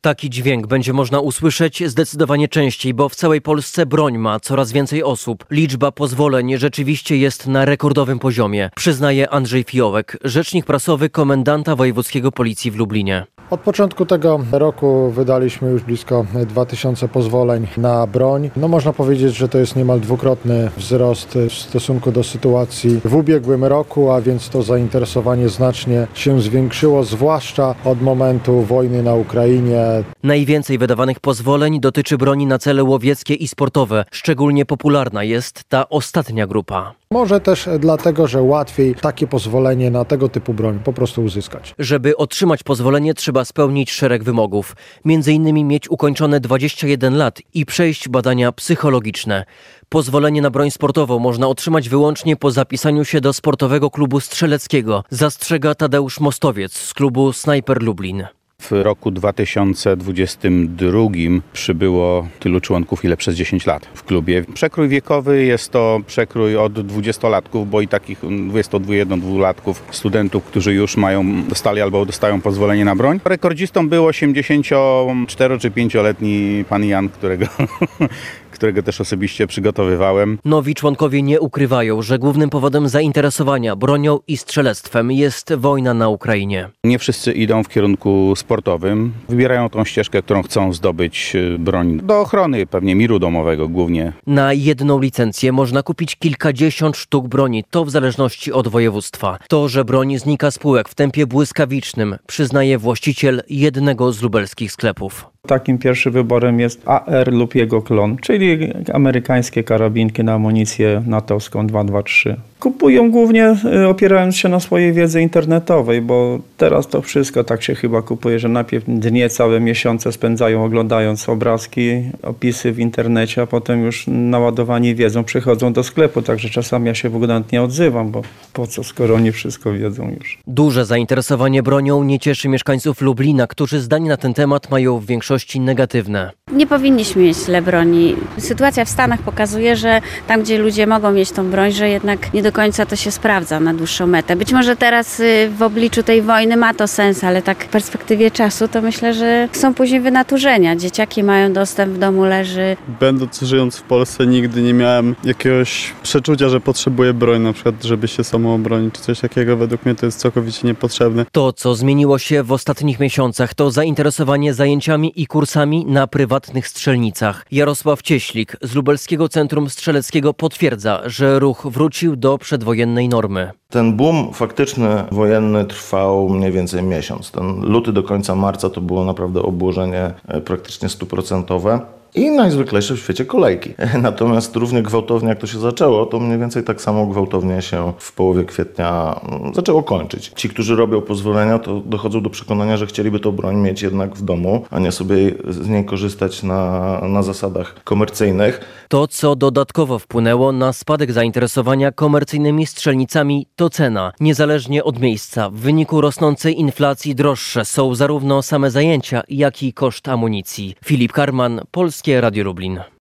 Taki dźwięk będzie można usłyszeć zdecydowanie częściej, bo w całej Polsce broń ma coraz więcej osób. Liczba pozwoleń rzeczywiście jest na rekordowym poziomie, przyznaje Andrzej Fiołek, rzecznik prasowy komendanta wojewódzkiego policji w Lublinie. Od początku tego roku wydaliśmy już blisko 2000 pozwoleń na broń. Można powiedzieć, że to jest niemal dwukrotny wzrost w stosunku do sytuacji w ubiegłym roku, a więc to zainteresowanie znacznie się zwiększyło, zwłaszcza od momentu wojny na Ukrainie. Najwięcej wydawanych pozwoleń dotyczy broni na cele łowieckie i sportowe. Szczególnie popularna jest ta ostatnia grupa. Może też dlatego, że łatwiej takie pozwolenie na tego typu broń po prostu uzyskać. Żeby otrzymać pozwolenie, trzeba spełnić szereg wymogów. Między innymi mieć ukończone 21 lat i przejść badania psychologiczne. Pozwolenie na broń sportową można otrzymać wyłącznie po zapisaniu się do sportowego klubu strzeleckiego, zastrzega Tadeusz Mostowiec z klubu Snajper Lublin. W roku 2022 przybyło tylu członków, ile przez 10 lat w klubie. Przekrój wiekowy jest to przekrój od 20-latków, bo i takich 21-2-latków studentów, którzy już dostali albo dostają pozwolenie na broń. Rekordzistą był 84 czy 5-letni pan Jan, którego też osobiście przygotowywałem. Nowi członkowie nie ukrywają, że głównym powodem zainteresowania bronią i strzelectwem jest wojna na Ukrainie. Nie wszyscy idą w kierunku sportowym. Wybierają tą ścieżkę, którą chcą zdobyć broń do ochrony pewnie miru domowego głównie. Na jedną licencję można kupić kilkadziesiąt sztuk broni, to w zależności od województwa. To, że broń znika z półek w tempie błyskawicznym, przyznaje właściciel jednego z lubelskich sklepów. Takim pierwszym wyborem jest AR lub jego klon, czyli amerykańskie karabinki na amunicję natowską 223. Kupują głównie opierając się na swojej wiedzy internetowej, bo teraz to wszystko tak się chyba kupuje, że najpierw dnie, całe miesiące spędzają oglądając obrazki, opisy w internecie, a potem już naładowani wiedzą przychodzą do sklepu, także czasami ja się w ogóle nawet nie odzywam, bo po co, skoro oni wszystko wiedzą już. Duże zainteresowanie bronią nie cieszy mieszkańców Lublina, którzy zdanie na ten temat mają w większości negatywne. Nie powinniśmy mieć tyle broni. Sytuacja w Stanach pokazuje, że tam, gdzie ludzie mogą mieć tą broń, że jednak nie do końca to się sprawdza na dłuższą metę. Być może teraz w obliczu tej wojny ma to sens, ale tak w perspektywie czasu to myślę, że są później wynaturzenia. Dzieciaki mają dostęp, w domu leży. Żyjąc w Polsce nigdy nie miałem jakiegoś przeczucia, że potrzebuję broń, na przykład żeby się samoobronić czy coś takiego. Według mnie to jest całkowicie niepotrzebne. To, co zmieniło się w ostatnich miesiącach, to zainteresowanie zajęciami i kursami na prywatnych strzelnicach. Jarosław Cieślik z Lubelskiego Centrum Strzeleckiego potwierdza, że ruch wrócił do przedwojennej normy. Ten boom faktyczny wojenny trwał mniej więcej miesiąc. Ten luty do końca marca to było naprawdę obłożenie praktycznie 100%. I najzwyklejsze w świecie kolejki. Natomiast równie gwałtownie jak to się zaczęło, to mniej więcej tak samo gwałtownie się w połowie kwietnia zaczęło kończyć. Ci, którzy robią pozwolenia, to dochodzą do przekonania, że chcieliby tą broń mieć jednak w domu, a nie sobie z niej korzystać na zasadach komercyjnych. To, co dodatkowo wpłynęło na spadek zainteresowania komercyjnymi strzelnicami, to cena. Niezależnie od miejsca, w wyniku rosnącej inflacji droższe są zarówno same zajęcia, jak i koszt amunicji. Filip Karman, Polskie Radio Lublin.